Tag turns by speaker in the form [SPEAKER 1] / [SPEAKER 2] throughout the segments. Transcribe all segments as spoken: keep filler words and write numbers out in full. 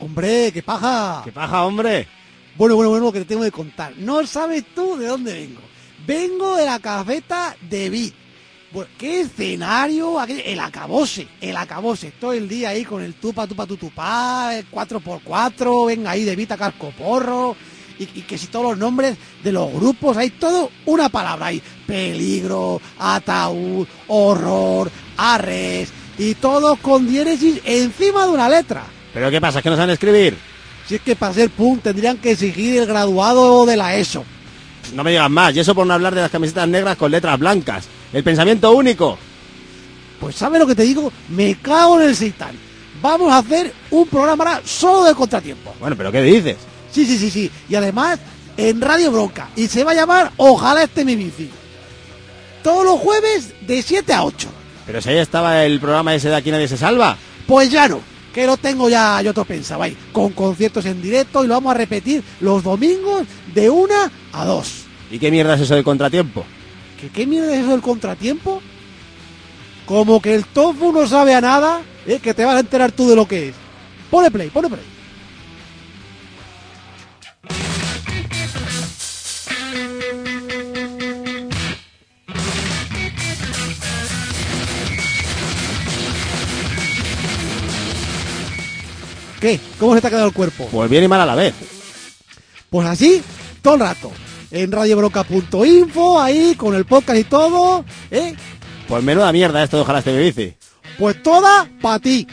[SPEAKER 1] Hombre, qué paja.
[SPEAKER 2] ¿Qué paja, hombre?
[SPEAKER 1] Bueno, bueno, bueno, lo que te tengo que contar. No sabes tú de dónde vengo. Vengo de la cafeta de Vid. Bueno, qué escenario, aquel- el acabose, el acabose. Todo el día ahí con el tupa, tupa, tu, tupá, el cuatro por cuatro, venga ahí de Vid a Cascoporro. Y, y que si todos los nombres de los grupos, hay todo una palabra ahí. Peligro, ataúd, horror, arres. Y todos con diéresis encima de una letra.
[SPEAKER 2] ¿Pero qué pasa? ¿Es que no saben escribir?
[SPEAKER 1] Si es que para ser punk tendrían que exigir el graduado de la ESO.
[SPEAKER 2] No me digas más, y eso por no hablar de las camisetas negras con letras blancas. El pensamiento único.
[SPEAKER 1] Pues ¿sabes lo que te digo? Me cago en el seitán. Vamos a hacer un programa ahora solo de contratiempo.
[SPEAKER 2] Bueno, ¿pero qué dices?
[SPEAKER 1] Sí, sí, sí, sí. Y además en Radio Bronca. Y se va a llamar Ojalá esté mi bici. Todos los jueves de siete a ocho.
[SPEAKER 2] Pero si ahí estaba el programa ese de Aquí Nadie Se Salva.
[SPEAKER 1] Pues ya no. Que lo tengo ya, yo te pensaba ahí. Con conciertos en directo y lo vamos a repetir los domingos de una a dos.
[SPEAKER 2] ¿Y qué mierda es eso del contratiempo?
[SPEAKER 1] ¿Qué, qué mierda es eso del contratiempo? Como que el tofu no sabe a nada, ¿eh? Que te vas a enterar tú de lo que es. Pone play, pone play. ¿Qué? ¿Cómo se te ha quedado el cuerpo?
[SPEAKER 2] Pues bien y mal a la vez.
[SPEAKER 1] Pues así, todo el rato. En radiobroca punto info, ahí, con el podcast y todo, ¿eh?
[SPEAKER 2] Pues menuda mierda esto de Ojalá esté mi bici.
[SPEAKER 1] Pues toda para ti.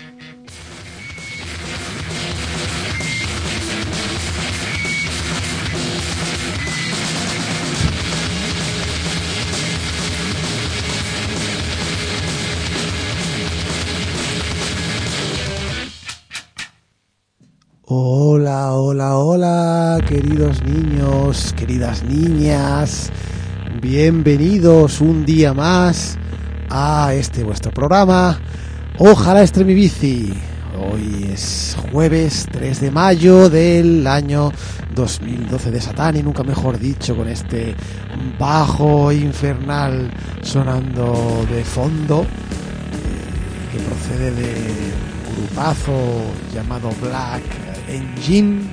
[SPEAKER 1] Hola, hola, hola, queridos niños, queridas niñas. Bienvenidos un día más a este vuestro programa. Ojalá esté mi bici. Hoy es jueves tres de mayo del año dos mil doce de Satán, y nunca mejor dicho, con este bajo infernal sonando de fondo, eh, que procede de un grupazo llamado Black Engine.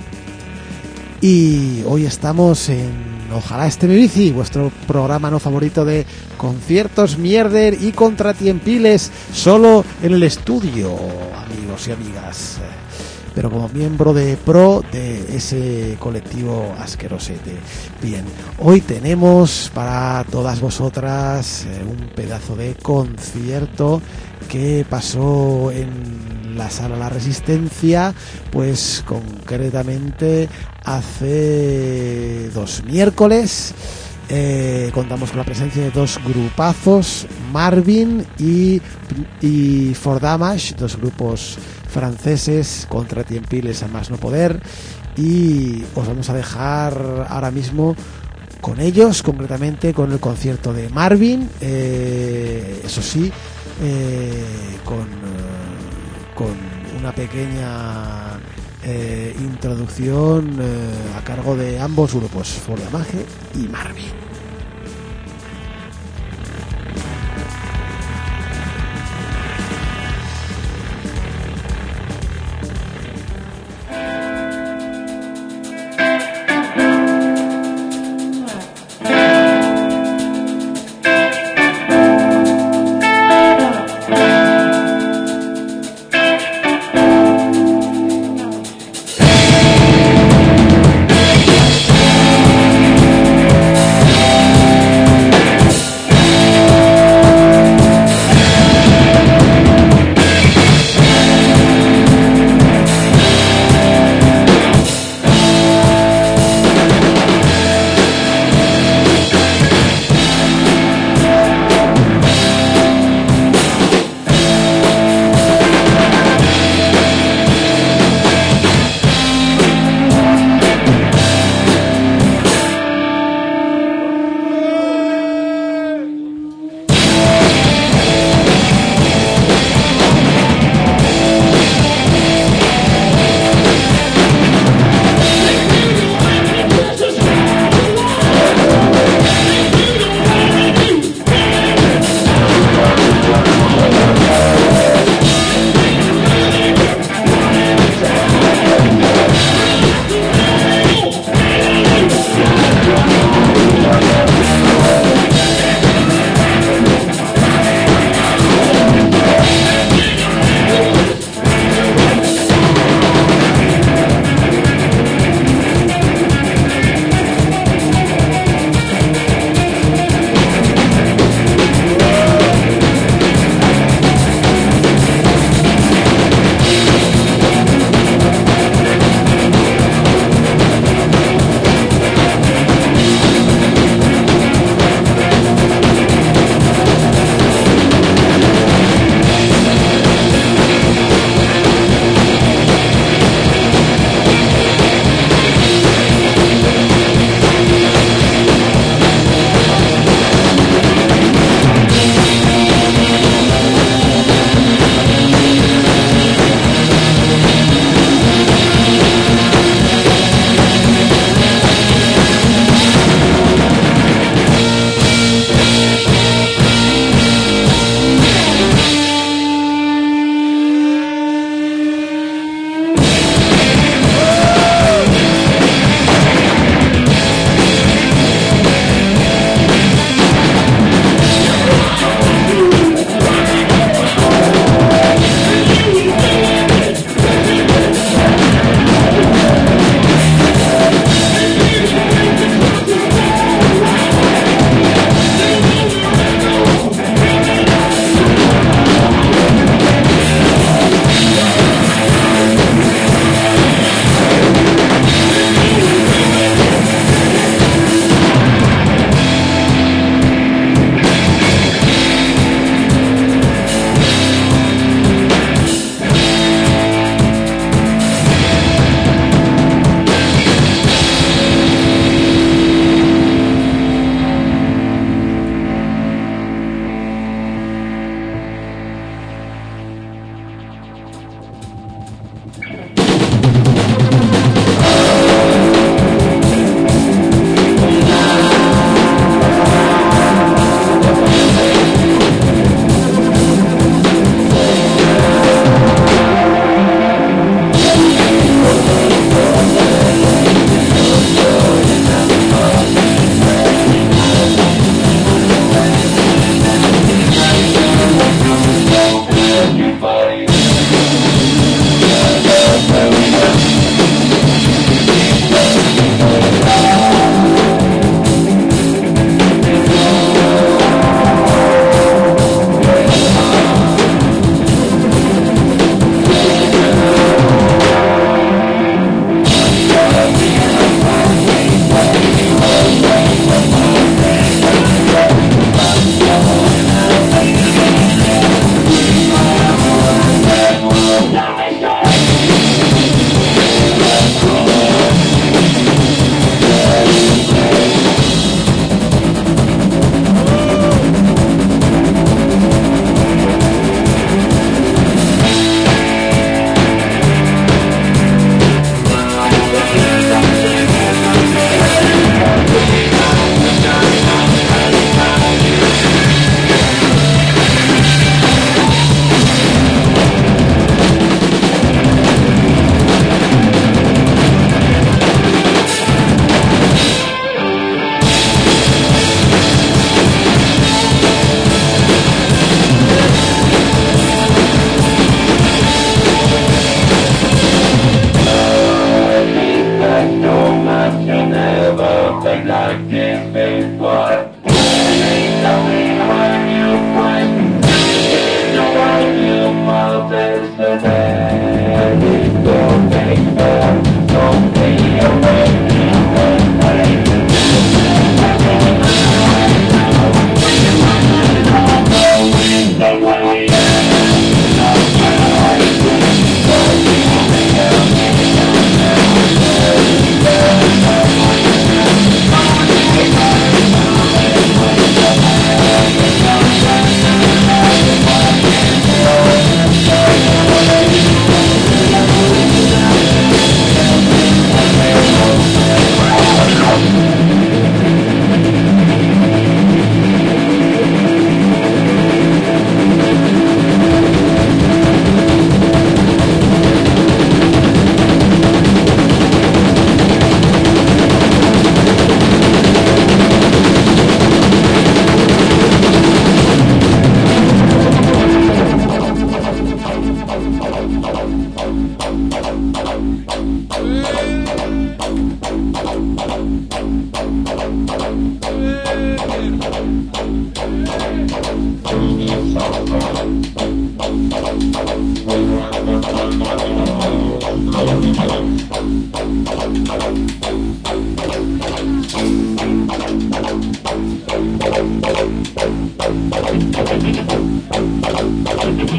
[SPEAKER 1] Y hoy estamos en Ojalá esté mi bici, vuestro programa no favorito de conciertos, mierder y contratiempiles, solo en el estudio, amigos y amigas, pero como miembro de pro de ese colectivo asquerosete. Bien, hoy tenemos para todas vosotras eh, un pedazo de concierto que pasó en la Sala La Resistencia, pues concretamente hace dos miércoles. Eh, contamos con la presencia de dos grupazos, Marvin y, y For Damage, dos grupos franceses contratiempiles a más no poder, y os vamos a dejar ahora mismo con ellos, concretamente con el concierto de Marvin, eh, eso sí, eh, con, eh, con una pequeña eh, introducción eh, a cargo de ambos grupos, For Damage y Marvin.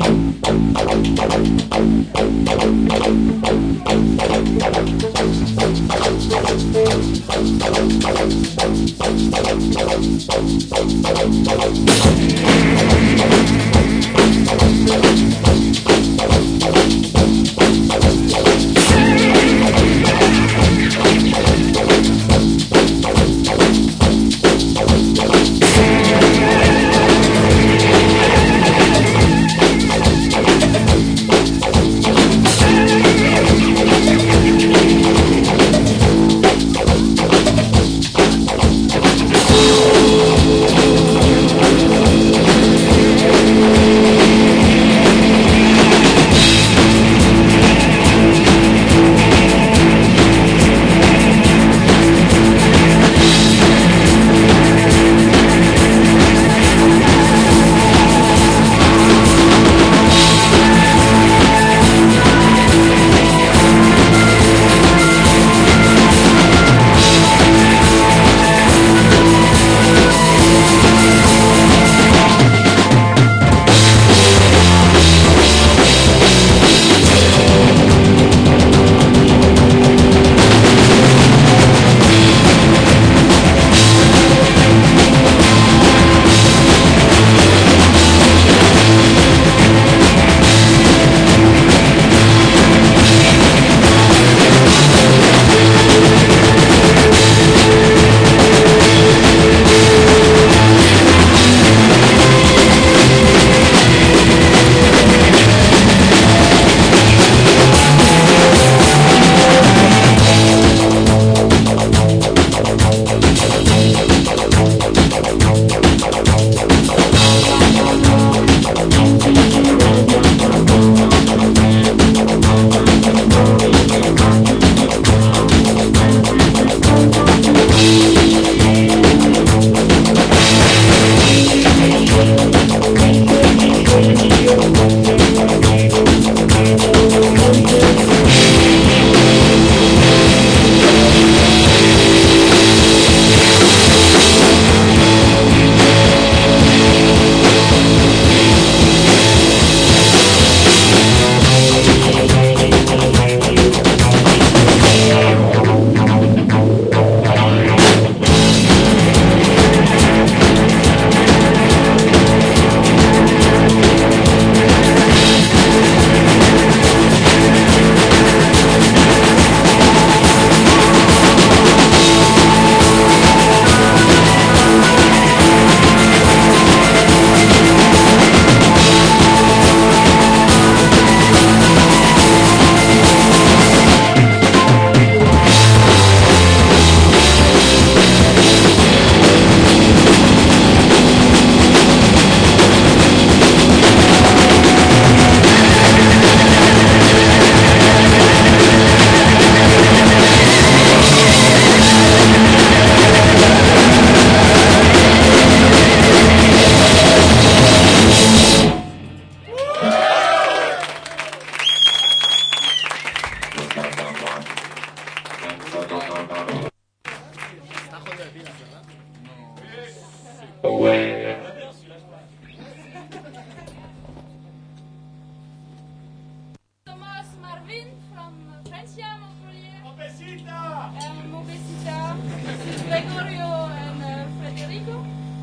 [SPEAKER 3] Thomas Marvin from Francia, Montpellier. Mobesita! Um, Mobesita. Gregorio and uh, Federico.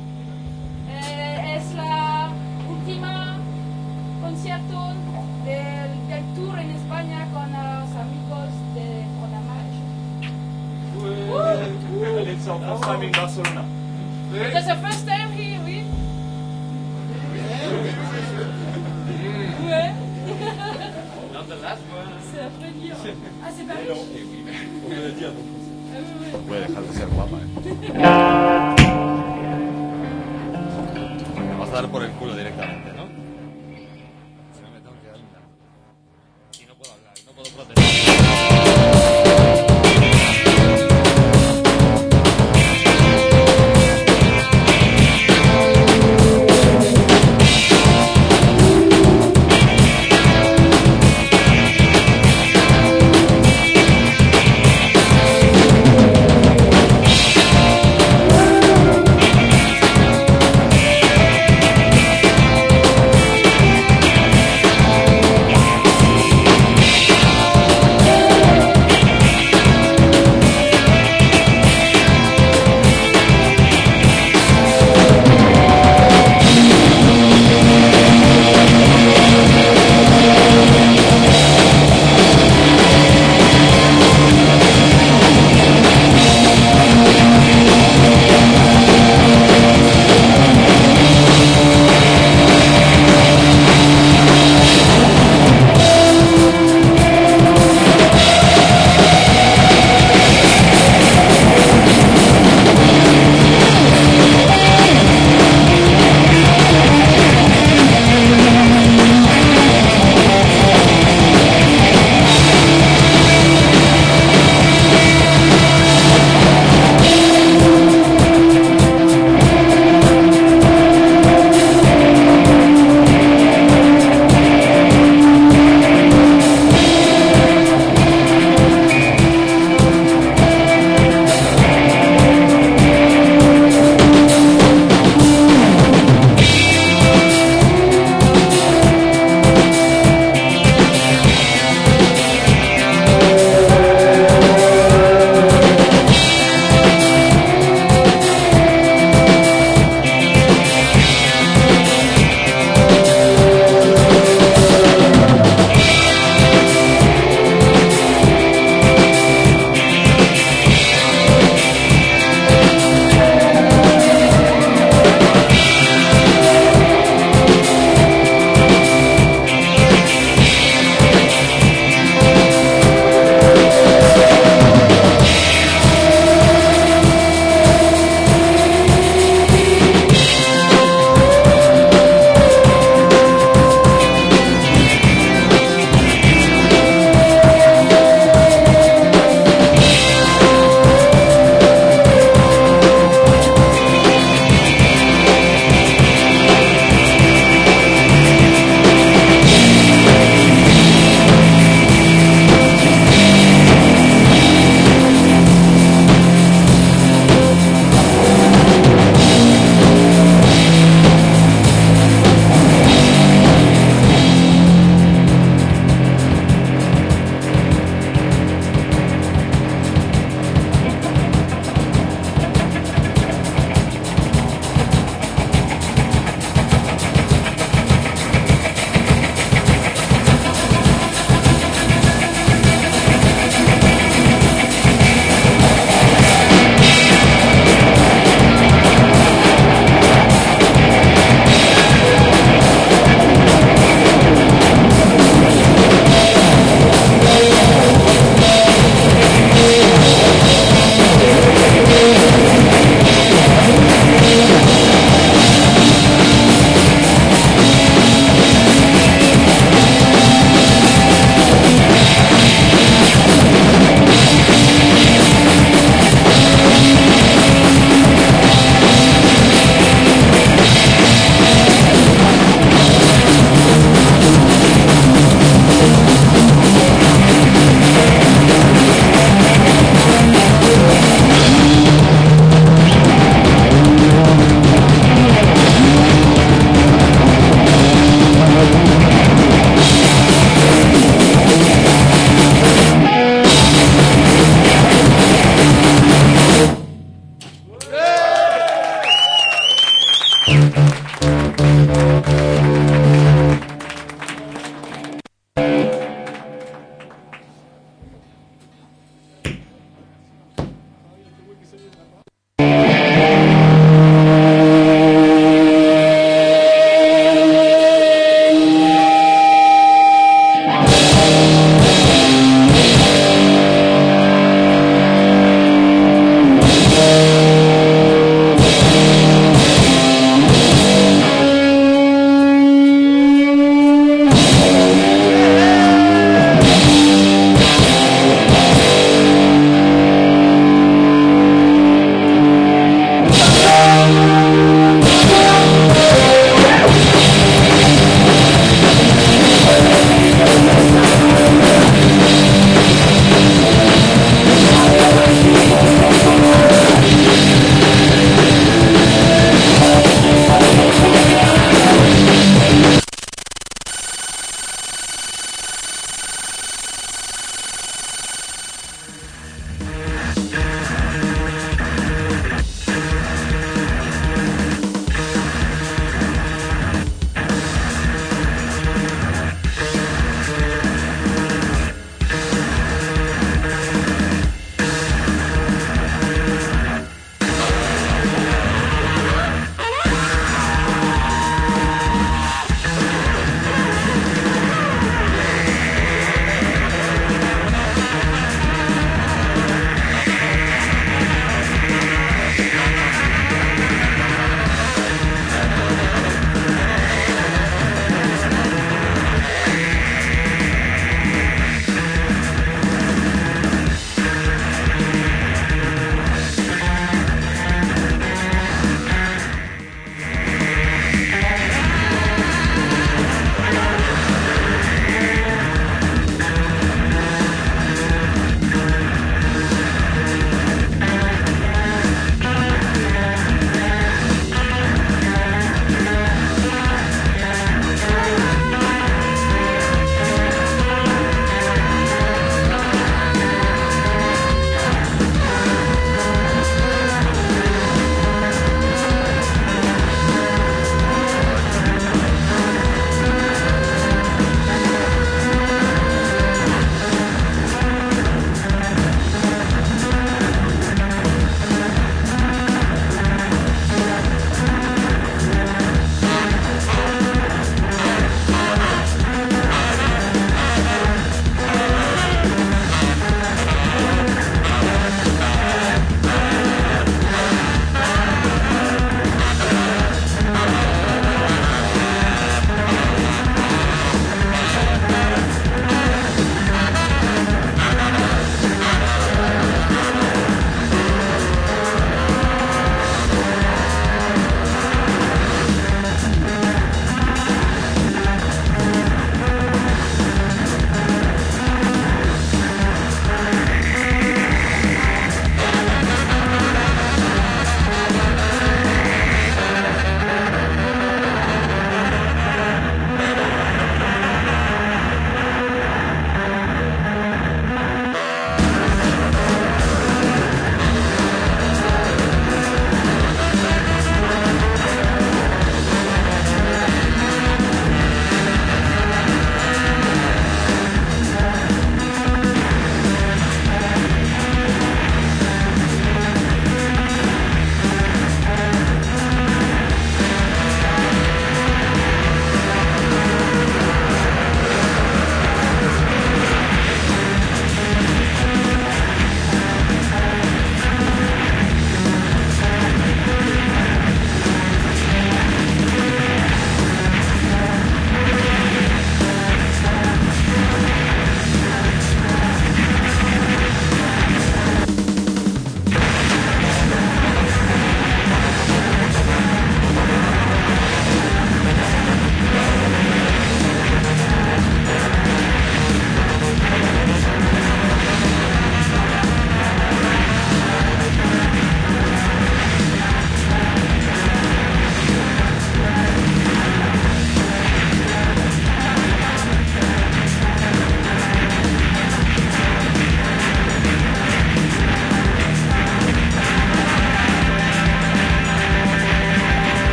[SPEAKER 3] Eh, es la última concierto del, del tour en España con los amigos de Conamage.
[SPEAKER 4] And it's our first time in Barcelona.
[SPEAKER 3] That's the first time here, oui. Ouais.
[SPEAKER 4] Not the last one.
[SPEAKER 3] C'est après dire. Ah, c'est Paris.
[SPEAKER 4] On me l'a dit avant.
[SPEAKER 3] Ah, oui, oui.
[SPEAKER 2] Puede dejar de ser guapa, ¿eh?
[SPEAKER 4] Vamos a dar por el culo directamente, ¿no? Si no me tengo que dar un lado. Y no puedo hablar, no puedo protestar.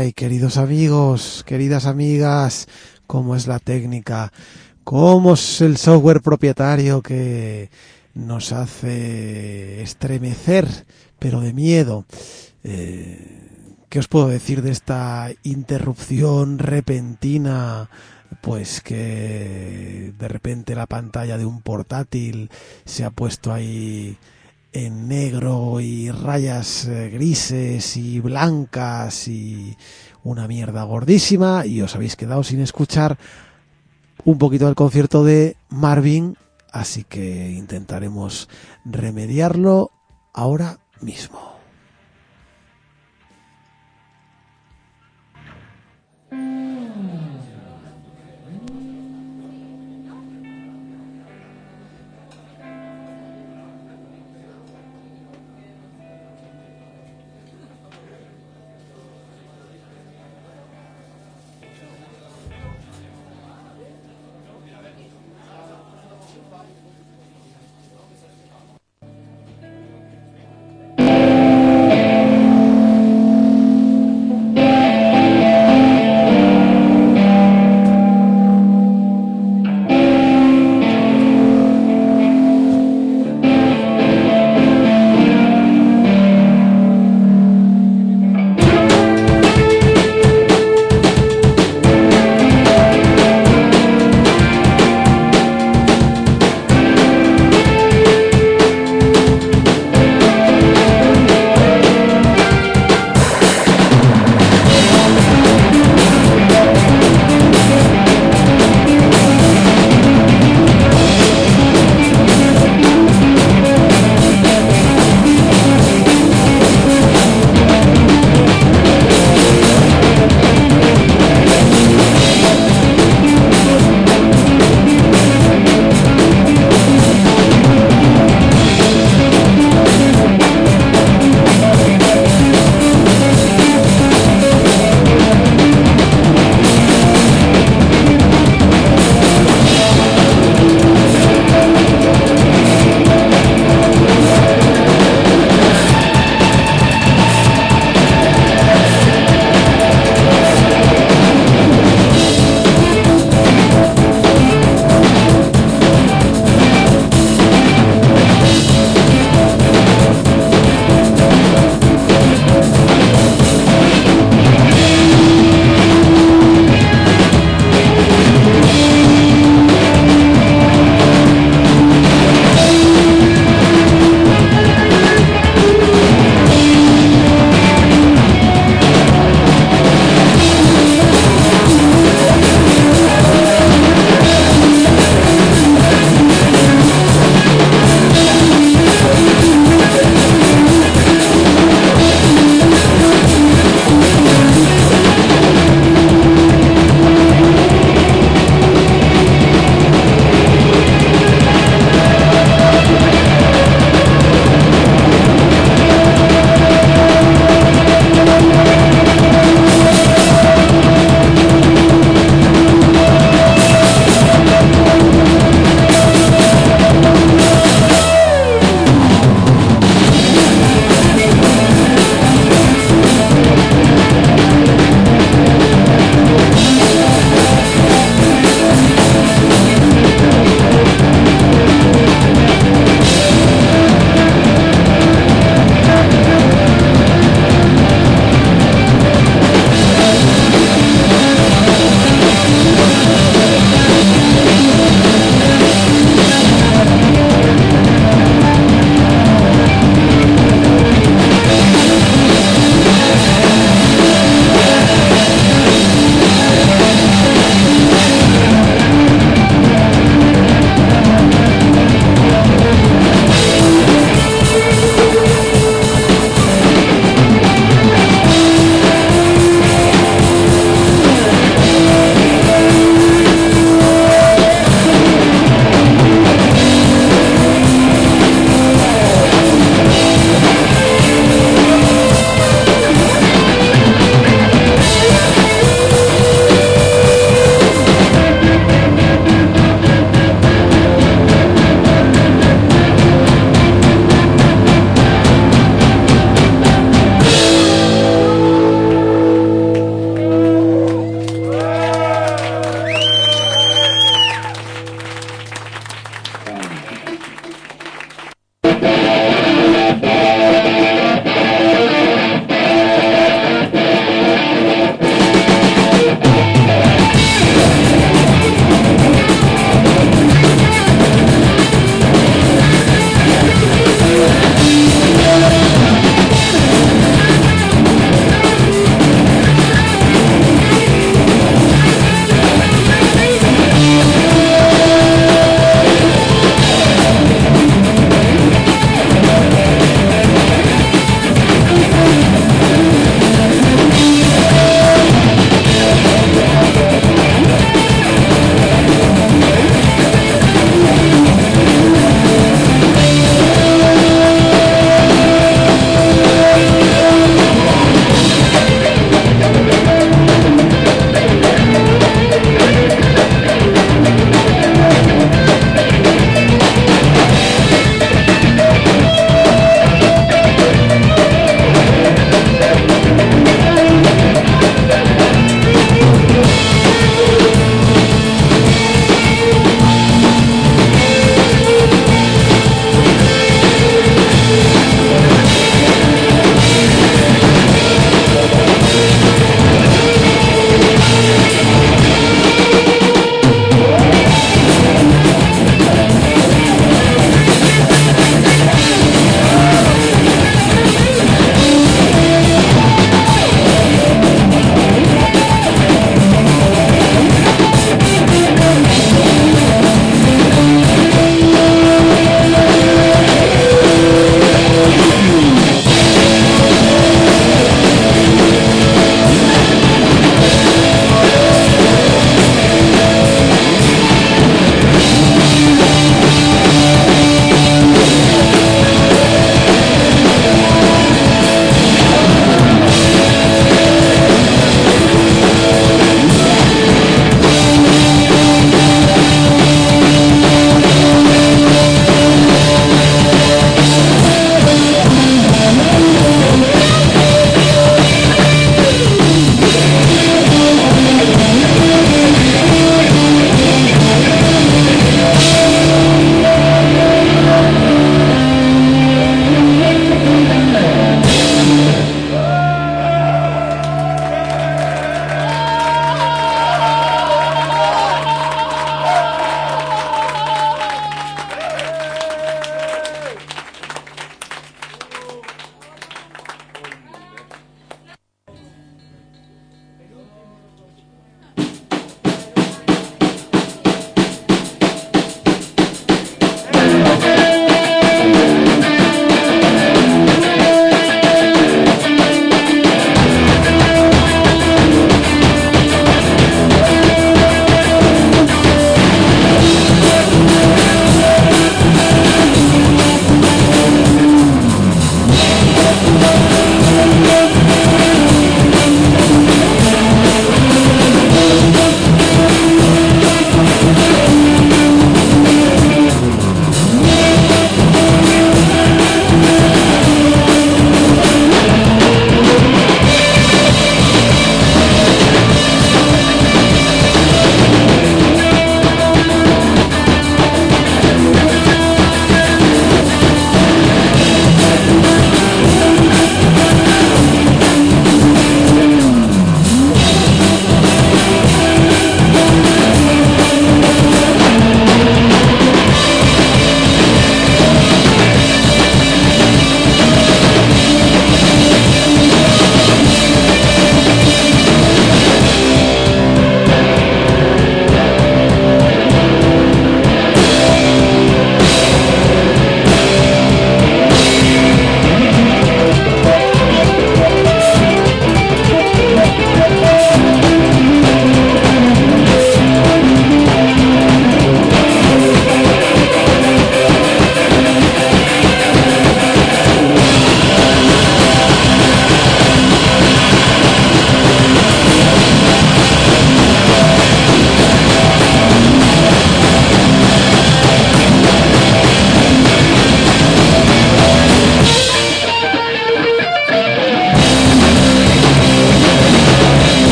[SPEAKER 1] Ay, queridos amigos, queridas amigas, cómo es la técnica, cómo es el software propietario que nos hace estremecer, pero de miedo. Eh, ¿Qué os puedo decir de esta interrupción repentina? Pues que de repente la pantalla de un portátil se ha puesto ahí en negro y rayas eh, grises y blancas y una mierda gordísima, y os habéis quedado sin escuchar un poquito del concierto de Marvin, así que intentaremos remediarlo ahora mismo.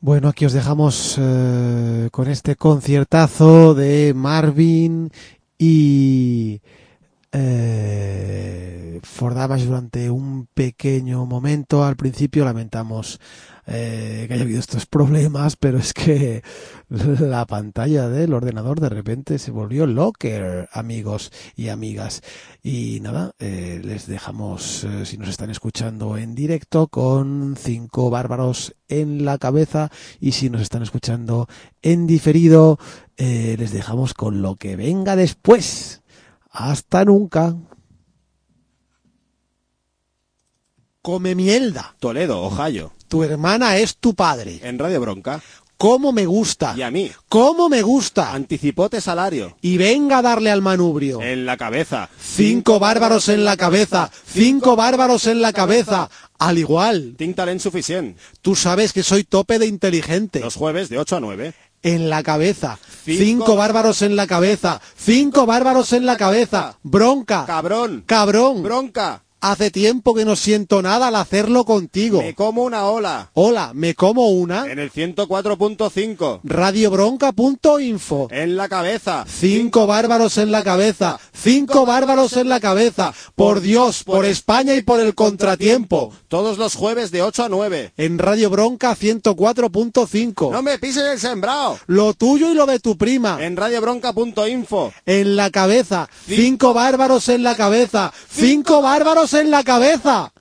[SPEAKER 1] Bueno, aquí os dejamos eh, con este conciertazo de Marvin y eh, For Damage durante un pequeño momento. Al principio lamentamos eh, que haya habido estos problemas, pero es que la pantalla del ordenador de repente se volvió locker, amigos y amigas. Y nada, eh, les dejamos, eh, si nos están escuchando en directo, con Cinco Bárbaros en la cabeza, y si nos están escuchando en diferido, eh, les dejamos con lo que venga después. Hasta nunca. Come mierda.
[SPEAKER 2] Toledo, Ohio.
[SPEAKER 1] Tu hermana es tu padre.
[SPEAKER 2] En Radio Bronca.
[SPEAKER 1] ¿Cómo me gusta?
[SPEAKER 2] Y a mí.
[SPEAKER 1] ¿Cómo me gusta?
[SPEAKER 2] Anticipote salario.
[SPEAKER 1] Y venga a darle al manubrio.
[SPEAKER 2] En la cabeza.
[SPEAKER 1] Cinco bárbaros en la cabeza. Cinco bárbaros en la cabeza. Al igual.
[SPEAKER 2] Tinc talent suficient.
[SPEAKER 1] Tú sabes que soy tope de inteligente.
[SPEAKER 2] Los jueves de ocho a nueve.
[SPEAKER 1] En la cabeza.
[SPEAKER 2] Cinco,
[SPEAKER 1] Cinco bárbaros en la cabeza. Cinco bárbaros en la cabeza. Bronca.
[SPEAKER 2] Cabrón.
[SPEAKER 1] Cabrón.
[SPEAKER 2] Bronca.
[SPEAKER 1] Hace tiempo que no siento nada al hacerlo contigo.
[SPEAKER 2] Me como una ola.
[SPEAKER 1] Hola, me como una.
[SPEAKER 2] En el ciento cuatro punto cinco.
[SPEAKER 1] radiobronca punto info.
[SPEAKER 2] En la cabeza.
[SPEAKER 1] Cinco bárbaros en la cabeza. Cinco bárbaros en la cabeza. Por Dios, por España y por el contratiempo.
[SPEAKER 2] Todos los jueves de ocho a nueve.
[SPEAKER 1] En Radio Bronca ciento cuatro punto cinco.
[SPEAKER 2] No me pises el sembrado.
[SPEAKER 1] Lo tuyo y lo de tu prima.
[SPEAKER 2] En radiobronca punto info.
[SPEAKER 1] En la cabeza. Cinco bárbaros en la cabeza. Cinco bárbaros en la cabeza.